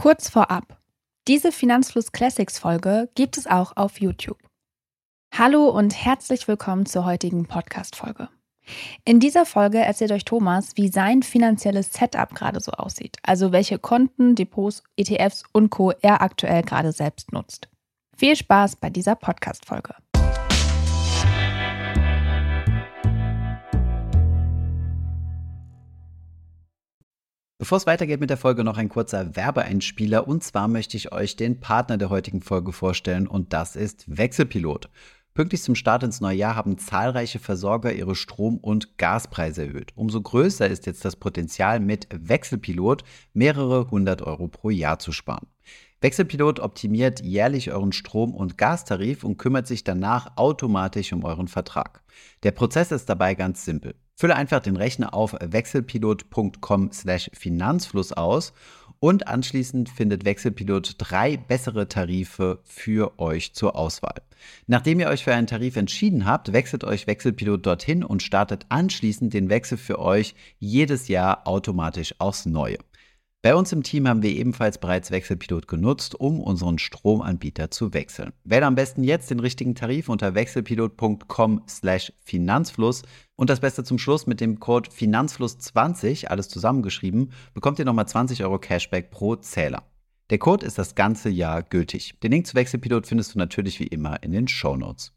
Kurz vorab. Diese Finanzfluss Classics Folge gibt es auch auf YouTube. Hallo und herzlich willkommen zur heutigen Podcast-Folge. In dieser Folge erzählt euch Thomas, wie sein finanzielles Setup gerade so aussieht, also welche Konten, Depots, ETFs und Co. er aktuell gerade selbst nutzt. Viel Spaß bei dieser Podcast-Folge. Bevor es weitergeht mit der Folge, noch ein kurzer Werbeeinspieler. Und zwar möchte ich euch den Partner der heutigen Folge vorstellen und das ist Wechselpilot. Pünktlich zum Start ins neue Jahr haben zahlreiche Versorger ihre Strom- und Gaspreise erhöht. Umso größer ist jetzt das Potenzial, mit Wechselpilot mehrere 100 Euro pro Jahr zu sparen. Wechselpilot optimiert jährlich euren Strom- und Gastarif und kümmert sich danach automatisch um euren Vertrag. Der Prozess ist dabei ganz simpel. Fülle einfach den Rechner auf wechselpilot.com/Finanzfluss aus und anschließend findet Wechselpilot 3 bessere Tarife für euch zur Auswahl. Nachdem ihr euch für einen Tarif entschieden habt, wechselt euch Wechselpilot dorthin und startet anschließend den Wechsel für euch jedes Jahr automatisch aufs Neue. Bei uns im Team haben wir ebenfalls bereits Wechselpilot genutzt, um unseren Stromanbieter zu wechseln. Wähle am besten jetzt den richtigen Tarif unter wechselpilot.com/Finanzfluss und das Beste zum Schluss: mit dem Code Finanzfluss20, alles zusammengeschrieben, bekommt ihr nochmal 20 Euro Cashback pro Zähler. Der Code ist das ganze Jahr gültig. Den Link zu Wechselpilot findest du natürlich wie immer in den Shownotes.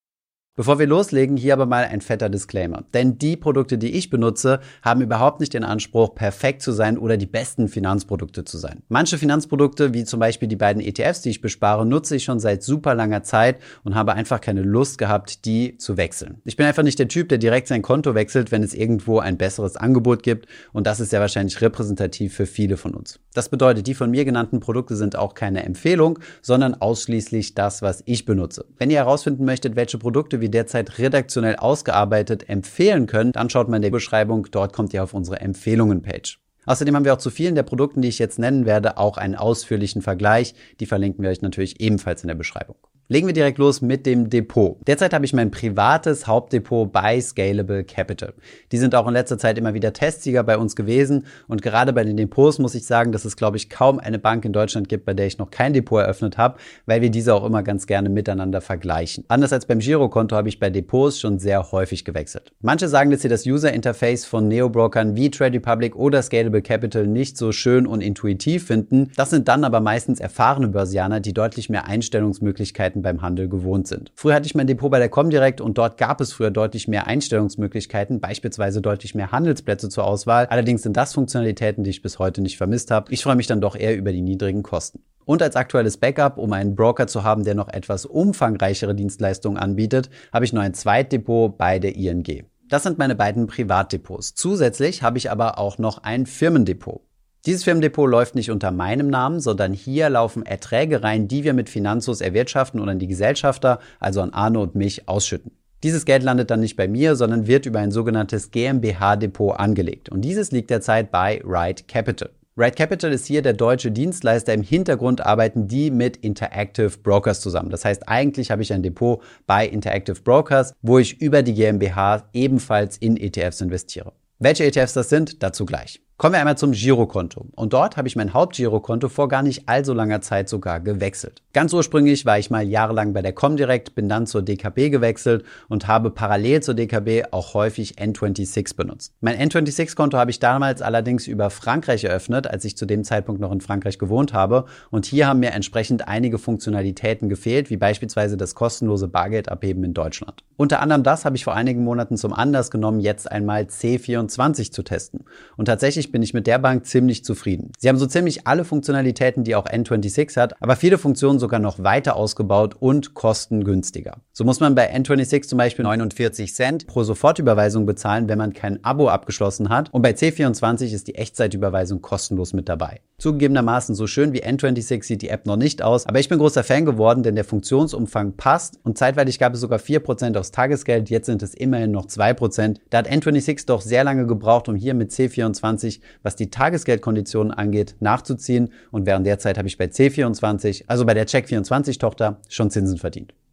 Bevor wir loslegen, hier aber mal ein fetter Disclaimer. Denn die Produkte, die ich benutze, haben überhaupt nicht den Anspruch, perfekt zu sein oder die besten Finanzprodukte zu sein. Manche Finanzprodukte, wie zum Beispiel die beiden ETFs, die ich bespare, nutze ich schon seit super langer Zeit und habe einfach keine Lust gehabt, die zu wechseln. Ich bin einfach nicht der Typ, der direkt sein Konto wechselt, wenn es irgendwo ein besseres Angebot gibt. Und das ist ja wahrscheinlich repräsentativ für viele von uns. Das bedeutet, die von mir genannten Produkte sind auch keine Empfehlung, sondern ausschließlich das, was ich benutze. Wenn ihr herausfinden möchtet, welche Produkte wir derzeit redaktionell ausgearbeitet empfehlen können, dann schaut mal in der Beschreibung, dort kommt ihr auf unsere Empfehlungen-Page. Außerdem haben wir auch zu vielen der Produkten, die ich jetzt nennen werde, auch einen ausführlichen Vergleich. Die verlinken wir euch natürlich ebenfalls in der Beschreibung. Legen wir direkt los mit dem Depot. Derzeit habe ich mein privates Hauptdepot bei Scalable Capital. Die sind auch in letzter Zeit immer wieder Testsieger bei uns gewesen und gerade bei den Depots muss ich sagen, dass es, glaube ich, kaum eine Bank in Deutschland gibt, bei der ich noch kein Depot eröffnet habe, weil wir diese auch immer ganz gerne miteinander vergleichen. Anders als beim Girokonto habe ich bei Depots schon sehr häufig gewechselt. Manche sagen, dass sie das User-Interface von Neobrokern wie Trade Republic oder Scalable Capital nicht so schön und intuitiv finden. Das sind dann aber meistens erfahrene Börsianer, die deutlich mehr Einstellungsmöglichkeiten beim Handel gewohnt sind. Früher hatte ich mein Depot bei der Comdirect und dort gab es früher deutlich mehr Einstellungsmöglichkeiten, beispielsweise deutlich mehr Handelsplätze zur Auswahl. Allerdings sind das Funktionalitäten, die ich bis heute nicht vermisst habe. Ich freue mich dann doch eher über die niedrigen Kosten. Und als aktuelles Backup, um einen Broker zu haben, der noch etwas umfangreichere Dienstleistungen anbietet, habe ich noch ein Zweitdepot bei der ING. Das sind meine beiden Privatdepots. Zusätzlich habe ich aber auch noch ein Firmendepot. Dieses Firmendepot läuft nicht unter meinem Namen, sondern hier laufen Erträge rein, die wir mit Finanzfluss erwirtschaften und an die Gesellschafter, also an Arne und mich, ausschütten. Dieses Geld landet dann nicht bei mir, sondern wird über ein sogenanntes GmbH-Depot angelegt. Und dieses liegt derzeit bei Ride Capital. Ride Capital ist hier der deutsche Dienstleister. Im Hintergrund arbeiten die mit Interactive Brokers zusammen. Das heißt, eigentlich habe ich ein Depot bei Interactive Brokers, wo ich über die GmbH ebenfalls in ETFs investiere. Welche ETFs das sind, dazu gleich. Kommen wir einmal zum Girokonto. Und dort habe ich mein Hauptgirokonto vor gar nicht allzu langer Zeit sogar gewechselt. Ganz ursprünglich war ich mal jahrelang bei der Comdirect, bin dann zur DKB gewechselt und habe parallel zur DKB auch häufig N26 benutzt. Mein N26-Konto habe ich damals allerdings über Frankreich eröffnet, als ich zu dem Zeitpunkt noch in Frankreich gewohnt habe. Und hier haben mir entsprechend einige Funktionalitäten gefehlt, wie beispielsweise das kostenlose Bargeldabheben in Deutschland. Unter anderem das habe ich vor einigen Monaten zum Anlass genommen, jetzt einmal C24 zu testen. Und tatsächlich bin ich mit der Bank ziemlich zufrieden. Sie haben so ziemlich alle Funktionalitäten, die auch N26 hat, aber viele Funktionen sogar noch weiter ausgebaut und kostengünstiger. So muss man bei N26 zum Beispiel 49 Cent pro Sofortüberweisung bezahlen, wenn man kein Abo abgeschlossen hat. Und bei C24 ist die Echtzeitüberweisung kostenlos mit dabei. Zugegebenermaßen, so schön wie N26 sieht die App noch nicht aus, aber ich bin großer Fan geworden, denn der Funktionsumfang passt und zeitweilig gab es sogar 4% aufs Tagesgeld, jetzt sind es immerhin noch 2%. Da hat N26 doch sehr lange gebraucht, um hier mit C24, was die Tagesgeldkonditionen angeht, nachzuziehen und während der Zeit habe ich bei C24, also bei der Check24-Tochter, schon Zinsen verdient.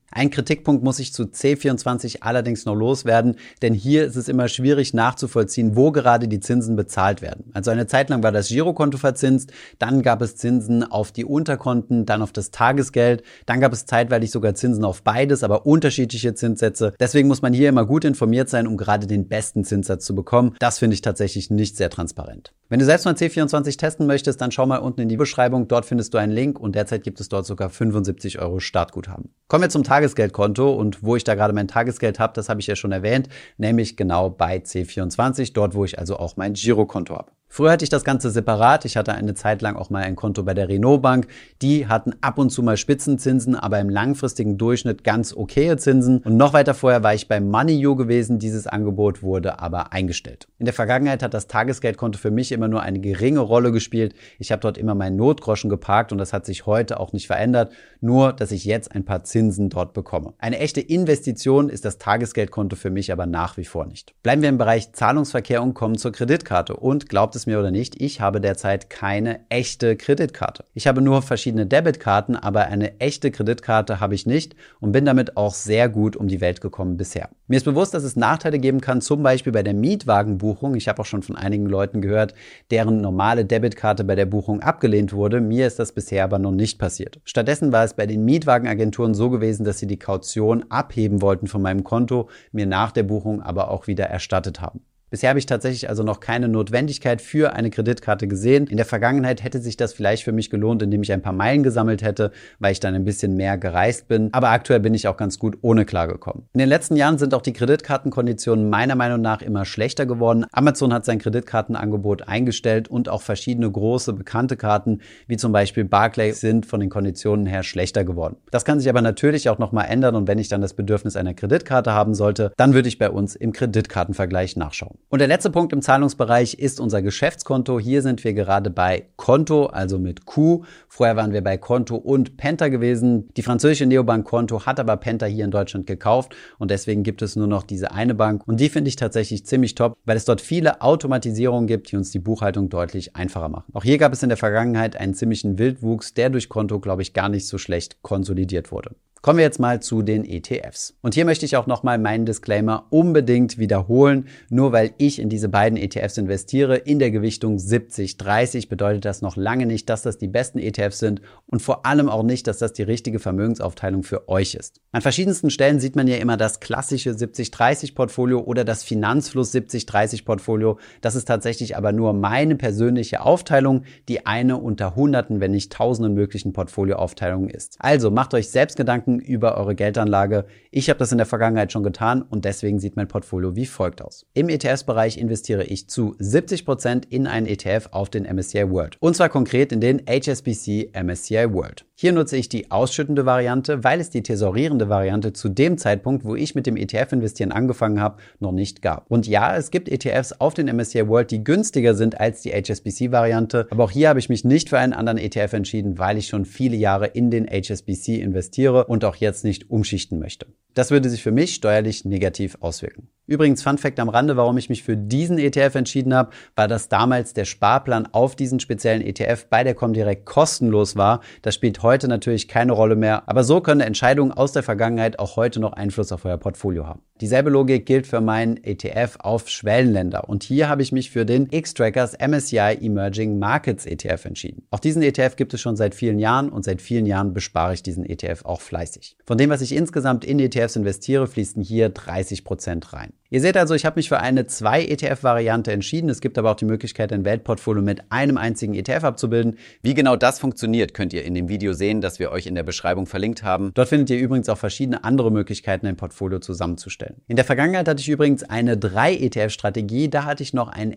Ein Kritikpunkt muss ich zu C24 allerdings noch loswerden, denn hier ist es immer schwierig nachzuvollziehen, wo gerade die Zinsen bezahlt werden. Also eine Zeit lang war das Girokonto verzinst, dann gab es Zinsen auf die Unterkonten, dann auf das Tagesgeld, dann gab es zeitweilig sogar Zinsen auf beides, aber unterschiedliche Zinssätze. Deswegen muss man hier immer gut informiert sein, um gerade den besten Zinssatz zu bekommen. Das finde ich tatsächlich nicht sehr transparent. Wenn du selbst mal C24 testen möchtest, dann schau mal unten in die Beschreibung, dort findest du einen Link und derzeit gibt es dort sogar 75 € Startguthaben. Kommen wir zum Tagesgeldkonto und wo ich da gerade mein Tagesgeld habe, das habe ich ja schon erwähnt, nämlich genau bei C24, dort wo ich also auch mein Girokonto habe. Früher hatte ich das Ganze separat. Ich hatte eine Zeit lang auch mal ein Konto bei der Renault Bank. Die hatten ab und zu mal Spitzenzinsen, aber im langfristigen Durchschnitt ganz okaye Zinsen. Und noch weiter vorher war ich bei Moneyou gewesen. Dieses Angebot wurde aber eingestellt. In der Vergangenheit hat das Tagesgeldkonto für mich immer nur eine geringe Rolle gespielt. Ich habe dort immer meinen Notgroschen geparkt und das hat sich heute auch nicht verändert. Nur, dass ich jetzt ein paar Zinsen dort bekomme. Eine echte Investition ist das Tagesgeldkonto für mich aber nach wie vor nicht. Bleiben wir im Bereich Zahlungsverkehr und kommen zur Kreditkarte. Und glaubt es mir oder nicht, ich habe derzeit keine echte Kreditkarte. Ich habe nur verschiedene Debitkarten, aber eine echte Kreditkarte habe ich nicht und bin damit auch sehr gut um die Welt gekommen bisher. Mir ist bewusst, dass es Nachteile geben kann, zum Beispiel bei der Mietwagenbuchung. Ich habe auch schon von einigen Leuten gehört, deren normale Debitkarte bei der Buchung abgelehnt wurde. Mir ist das bisher aber noch nicht passiert. Stattdessen war es bei den Mietwagenagenturen so gewesen, dass sie die Kaution abheben wollten von meinem Konto, mir nach der Buchung aber auch wieder erstattet haben. Bisher habe ich tatsächlich also noch keine Notwendigkeit für eine Kreditkarte gesehen. In der Vergangenheit hätte sich das vielleicht für mich gelohnt, indem ich ein paar Meilen gesammelt hätte, weil ich dann ein bisschen mehr gereist bin. Aber aktuell bin ich auch ganz gut ohne klargekommen. In den letzten Jahren sind auch die Kreditkartenkonditionen meiner Meinung nach immer schlechter geworden. Amazon hat sein Kreditkartenangebot eingestellt und auch verschiedene große bekannte Karten, wie zum Beispiel Barclays, sind von den Konditionen her schlechter geworden. Das kann sich aber natürlich auch nochmal ändern und wenn ich dann das Bedürfnis einer Kreditkarte haben sollte, dann würde ich bei uns im Kreditkartenvergleich nachschauen. Und der letzte Punkt im Zahlungsbereich ist unser Geschäftskonto. Hier sind wir gerade bei Konto, also mit Q. Vorher waren wir bei Konto und Penta gewesen. Die französische Neobank Konto hat aber Penta hier in Deutschland gekauft und deswegen gibt es nur noch diese eine Bank. Und die finde ich tatsächlich ziemlich top, weil es dort viele Automatisierungen gibt, die uns die Buchhaltung deutlich einfacher machen. Auch hier gab es in der Vergangenheit einen ziemlichen Wildwuchs, der durch Konto, glaube ich, gar nicht so schlecht konsolidiert wurde. Kommen wir jetzt mal zu den ETFs. Und hier möchte ich auch nochmal meinen Disclaimer unbedingt wiederholen. Nur weil ich in diese beiden ETFs investiere, in der Gewichtung 70-30, bedeutet das noch lange nicht, dass das die besten ETFs sind und vor allem auch nicht, dass das die richtige Vermögensaufteilung für euch ist. An verschiedensten Stellen sieht man ja immer das klassische 70-30-Portfolio oder das Finanzfluss 70-30-Portfolio. Das ist tatsächlich aber nur meine persönliche Aufteilung, die eine unter Hunderten, wenn nicht Tausenden möglichen Portfolioaufteilungen ist. Also macht euch selbst Gedanken über eure Geldanlage. Ich habe das in der Vergangenheit schon getan und deswegen sieht mein Portfolio wie folgt aus. Im ETFs-Bereich investiere ich zu 70% in einen ETF auf den MSCI World. Und zwar konkret in den HSBC MSCI World. Hier nutze ich die ausschüttende Variante, weil es die tesorierende Variante zu dem Zeitpunkt, wo ich mit dem ETF-Investieren angefangen habe, noch nicht gab. Und ja, es gibt ETFs auf den MSCI World, die günstiger sind als die HSBC-Variante. Aber auch hier habe ich mich nicht für einen anderen ETF entschieden, weil ich schon viele Jahre in den HSBC investiere und auch jetzt nicht umschichten möchte. Das würde sich für mich steuerlich negativ auswirken. Übrigens, Fun Fact am Rande, warum ich mich für diesen ETF entschieden habe, war, dass damals der Sparplan auf diesen speziellen ETF bei der Comdirect kostenlos war. Das spielt heute natürlich keine Rolle mehr, aber so können Entscheidungen aus der Vergangenheit auch heute noch Einfluss auf euer Portfolio haben. Dieselbe Logik gilt für meinen ETF auf Schwellenländer und hier habe ich mich für den Xtrackers MSCI Emerging Markets ETF entschieden. Auch diesen ETF gibt es schon seit vielen Jahren und seit vielen Jahren bespare ich diesen ETF auch fleißig. Von dem, was ich insgesamt in ETFs investiere, fließen hier 30% rein. Ihr seht also, ich habe mich für eine 2-ETF-Variante entschieden. Es gibt aber auch die Möglichkeit, ein Weltportfolio mit einem einzigen ETF abzubilden. Wie genau das funktioniert, könnt ihr in dem Video sehen, das wir euch in der Beschreibung verlinkt haben. Dort findet ihr übrigens auch verschiedene andere Möglichkeiten, ein Portfolio zusammenzustellen. In der Vergangenheit hatte ich übrigens eine 3-ETF-Strategie. Da hatte ich noch einen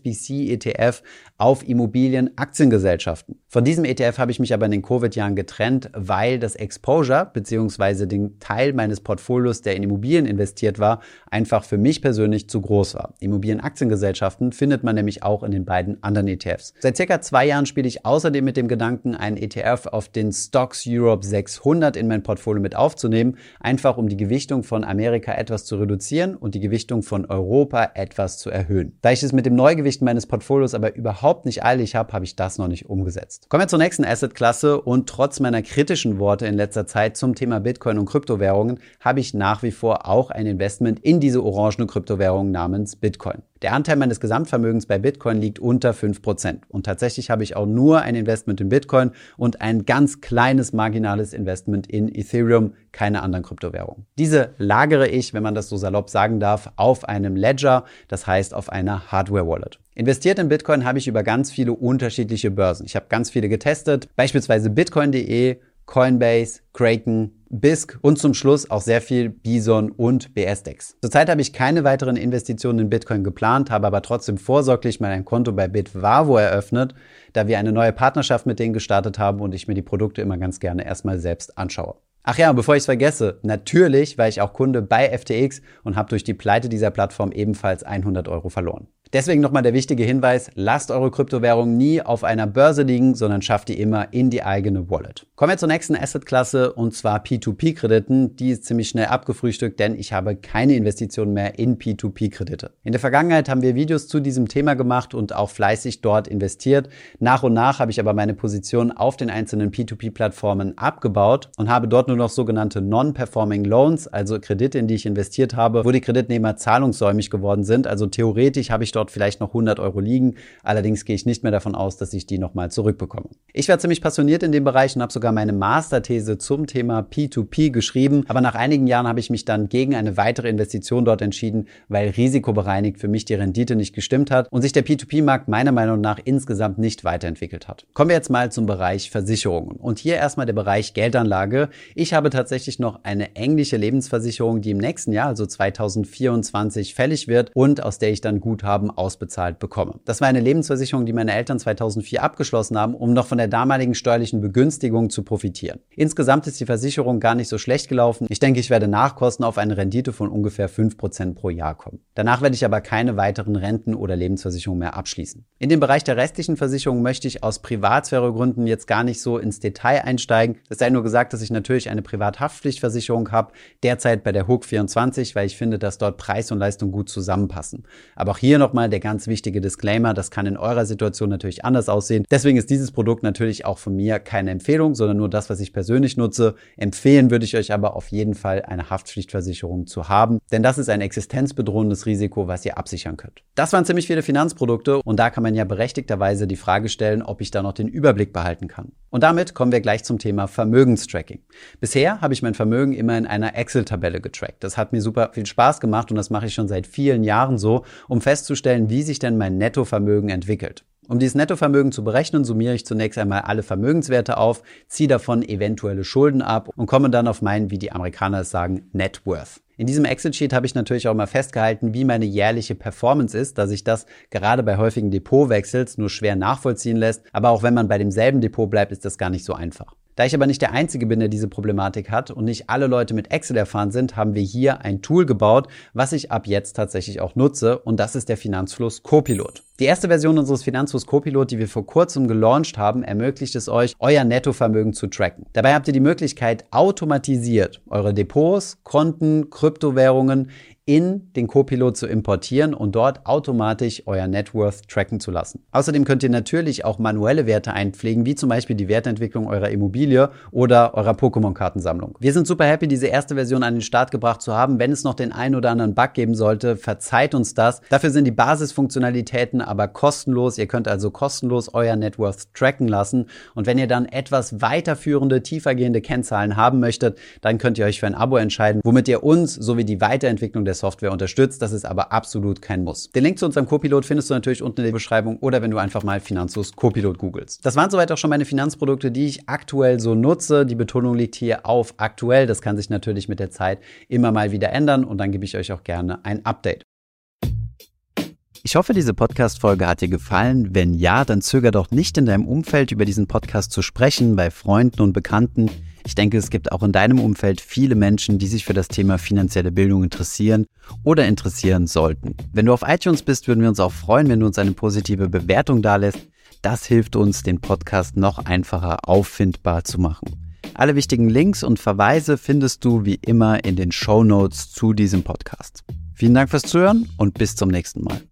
HSBC-ETF auf Immobilien-Aktiengesellschaften. Von diesem ETF habe ich mich aber in den Covid-Jahren getrennt, weil das Exposure bzw. den Teil meines Portfolios, der in Immobilien investiert war, einfach für mich persönlich zu groß war. Immobilienaktiengesellschaften findet man nämlich auch in den beiden anderen ETFs. Seit circa 2 Jahren spiele ich außerdem mit dem Gedanken, einen ETF auf den Stocks Europe 600 in mein Portfolio mit aufzunehmen, einfach um die Gewichtung von Amerika etwas zu reduzieren und die Gewichtung von Europa etwas zu erhöhen. Da ich es mit dem Neugewichten meines Portfolios aber überhaupt nicht eilig habe, habe ich das noch nicht umgesetzt. Kommen wir zur nächsten Assetklasse und trotz meiner kritischen Worte in letzter Zeit zum Thema Bitcoin und Kryptowährungen habe ich nach wie vor auch ein Investment in diese orangene Kryptowährung namens Bitcoin. Der Anteil meines Gesamtvermögens bei Bitcoin liegt unter 5%. Und tatsächlich habe ich auch nur ein Investment in Bitcoin und ein ganz kleines marginales Investment in Ethereum, keine anderen Kryptowährungen. Diese lagere ich, wenn man das so salopp sagen darf, auf einem Ledger, das heißt auf einer Hardware-Wallet. Investiert in Bitcoin habe ich über ganz viele unterschiedliche Börsen. Ich habe ganz viele getestet, beispielsweise bitcoin.de, Coinbase, Kraken, BISC und zum Schluss auch sehr viel Bison und BSDEX. Zurzeit habe ich keine weiteren Investitionen in Bitcoin geplant, habe aber trotzdem vorsorglich mal ein Konto bei Bitwavo eröffnet, da wir eine neue Partnerschaft mit denen gestartet haben und ich mir die Produkte immer ganz gerne erstmal selbst anschaue. Ach ja, bevor ich es vergesse, natürlich war ich auch Kunde bei FTX und habe durch die Pleite dieser Plattform ebenfalls 100 € verloren. Deswegen nochmal der wichtige Hinweis, lasst eure Kryptowährung nie auf einer Börse liegen, sondern schafft die immer in die eigene Wallet. Kommen wir zur nächsten Assetklasse und zwar P2P-Krediten. Die ist ziemlich schnell abgefrühstückt, denn ich habe keine Investitionen mehr in P2P-Kredite. In der Vergangenheit haben wir Videos zu diesem Thema gemacht und auch fleißig dort investiert. Nach und nach habe ich aber meine Position auf den einzelnen P2P-Plattformen abgebaut und habe dort nur noch sogenannte Non-Performing Loans, also Kredite, in die ich investiert habe, wo die Kreditnehmer zahlungssäumig geworden sind. Also theoretisch habe ich dort vielleicht noch 100 € liegen. Allerdings gehe ich nicht mehr davon aus, dass ich die nochmal zurückbekomme. Ich war ziemlich passioniert in dem Bereich und habe sogar meine Masterthese zum Thema P2P geschrieben. Aber nach einigen Jahren habe ich mich dann gegen eine weitere Investition dort entschieden, weil risikobereinigt für mich die Rendite nicht gestimmt hat und sich der P2P-Markt meiner Meinung nach insgesamt nicht weiterentwickelt hat. Kommen wir jetzt mal zum Bereich Versicherungen. Und hier erstmal der Bereich Geldanlage. Ich habe tatsächlich noch eine englische Lebensversicherung, die im nächsten Jahr, also 2024, fällig wird und aus der ich dann Guthaben ausbezahlt bekomme. Das war eine Lebensversicherung, die meine Eltern 2004 abgeschlossen haben, um noch von der damaligen steuerlichen Begünstigung zu profitieren. Insgesamt ist die Versicherung gar nicht so schlecht gelaufen. Ich denke, ich werde nach Kosten auf eine Rendite von ungefähr 5% pro Jahr kommen. Danach werde ich aber keine weiteren Renten- oder Lebensversicherungen mehr abschließen. In den Bereich der restlichen Versicherungen möchte ich aus Privatsphäregründen jetzt gar nicht so ins Detail einsteigen. Es sei nur gesagt, dass ich natürlich eine Privathaftpflichtversicherung habe, derzeit bei der HUK24, weil ich finde, dass dort Preis und Leistung gut zusammenpassen. Aber auch hier nochmal der ganz wichtige Disclaimer, das kann in eurer Situation natürlich anders aussehen. Deswegen ist dieses Produkt natürlich auch von mir keine Empfehlung, sondern nur das, was ich persönlich nutze. Empfehlen würde ich euch aber auf jeden Fall, eine Haftpflichtversicherung zu haben, denn das ist ein existenzbedrohendes Risiko, was ihr absichern könnt. Das waren ziemlich viele Finanzprodukte und da kann man ja berechtigterweise die Frage stellen, ob ich da noch den Überblick behalten kann. Und damit kommen wir gleich zum Thema Vermögenstracking. Bisher habe ich mein Vermögen immer in einer Excel-Tabelle getrackt. Das hat mir super viel Spaß gemacht und das mache ich schon seit vielen Jahren so, um festzustellen, wie sich denn mein Nettovermögen entwickelt. Um dieses Nettovermögen zu berechnen, summiere ich zunächst einmal alle Vermögenswerte auf, ziehe davon eventuelle Schulden ab und komme dann auf meinen, wie die Amerikaner es sagen, Net Worth. In diesem Excel-Sheet habe ich natürlich auch mal festgehalten, wie meine jährliche Performance ist, da sich das gerade bei häufigen Depotwechsels nur schwer nachvollziehen lässt. Aber auch wenn man bei demselben Depot bleibt, ist das gar nicht so einfach. Da ich aber nicht der Einzige bin, der diese Problematik hat und nicht alle Leute mit Excel erfahren sind, haben wir hier ein Tool gebaut, was ich ab jetzt tatsächlich auch nutze und das ist der Finanzfluss Copilot. Die erste Version unseres Finanzfluss Copilot, die wir vor kurzem gelauncht haben, ermöglicht es euch, euer Nettovermögen zu tracken. Dabei habt ihr die Möglichkeit, automatisiert eure Depots, Konten, Kryptowährungen in den Copilot zu importieren und dort automatisch euer Net Worth tracken zu lassen. Außerdem könnt ihr natürlich auch manuelle Werte einpflegen, wie zum Beispiel die Wertentwicklung eurer Immobilie oder eurer Pokémon-Kartensammlung. Wir sind super happy, diese erste Version an den Start gebracht zu haben. Wenn es noch den einen oder anderen Bug geben sollte, verzeiht uns das. Dafür sind die Basisfunktionalitäten aber kostenlos. Ihr könnt also kostenlos euer Net Worth tracken lassen. Und wenn ihr dann etwas weiterführende, tiefergehende Kennzahlen haben möchtet, dann könnt ihr euch für ein Abo entscheiden, womit ihr uns sowie die Weiterentwicklung der Software unterstützt. Das ist aber absolut kein Muss. Den Link zu unserem Copilot findest du natürlich unten in der Beschreibung oder wenn du einfach mal Finanzfluss Copilot googelst. Das waren soweit auch schon meine Finanzprodukte, die ich aktuell so nutze. Die Betonung liegt hier auf aktuell. Das kann sich natürlich mit der Zeit immer mal wieder ändern und dann gebe ich euch auch gerne ein Update. Ich hoffe, diese Podcast-Folge hat dir gefallen. Wenn ja, dann zöger doch nicht in deinem Umfeld über diesen Podcast zu sprechen, bei Freunden und Bekannten. Ich denke, es gibt auch in deinem Umfeld viele Menschen, die sich für das Thema finanzielle Bildung interessieren oder interessieren sollten. Wenn du auf iTunes bist, würden wir uns auch freuen, wenn du uns eine positive Bewertung dalässt. Das hilft uns, den Podcast noch einfacher auffindbar zu machen. Alle wichtigen Links und Verweise findest du wie immer in den Shownotes zu diesem Podcast. Vielen Dank fürs Zuhören und bis zum nächsten Mal.